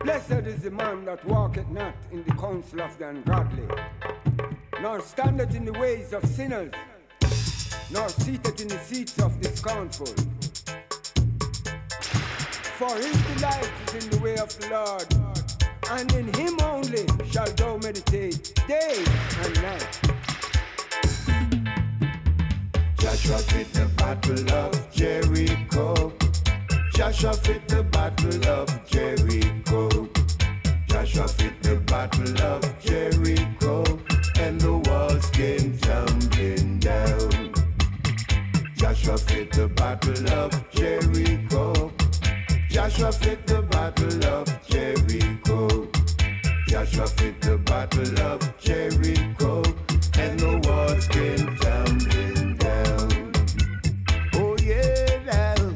Blessed is the man that walketh not in the counsel of the ungodly, nor standeth in the ways of sinners, nor seated in the seats of the scornful. For his delight is in the way of the Lord, and in him only shall thou meditate day and night. Joshua fit the battle of Jericho. Joshua fit the battle of Jericho. Joshua fit the battle of Jericho, and the walls came tumbling down. Joshua fit the battle of Jericho. Joshua fit the battle of Jericho. Joshua fit the battle of Jericho, and the walls came tumbling down. Oh yeah, now.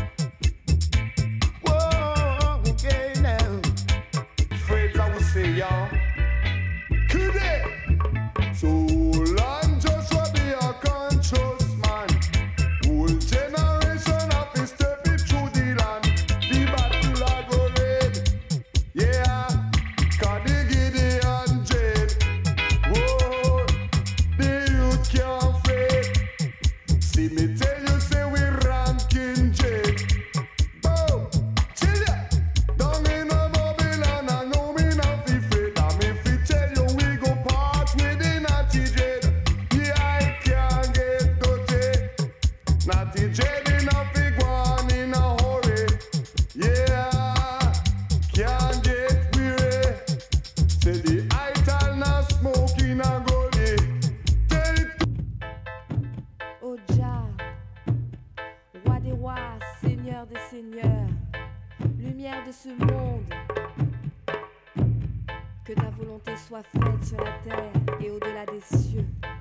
Whoa, okay now. Afraid I will say, y'all. Could it? So long, Joshua be a conscious man. Whole generation of his stepping through the land. The battle I go red. Yeah, Cuddy Gideon Jade. Whoa, the youth can't fade. See me tell you, say we ranking Jade. Boom, chill ya. Down in a Babylon, I know me not fi afraid. And if we tell you we go part with the Natty Jade. Yeah, I can't get dirty. Natty Jade enough fi go on in a hurry. Yeah, can't get weary. Say the ital na smoke in a gully. Tell it to Ô Jah, roi des rois, seigneur des seigneurs, lumière de ce monde, que ta volonté soit faite sur la terre et au-delà des cieux.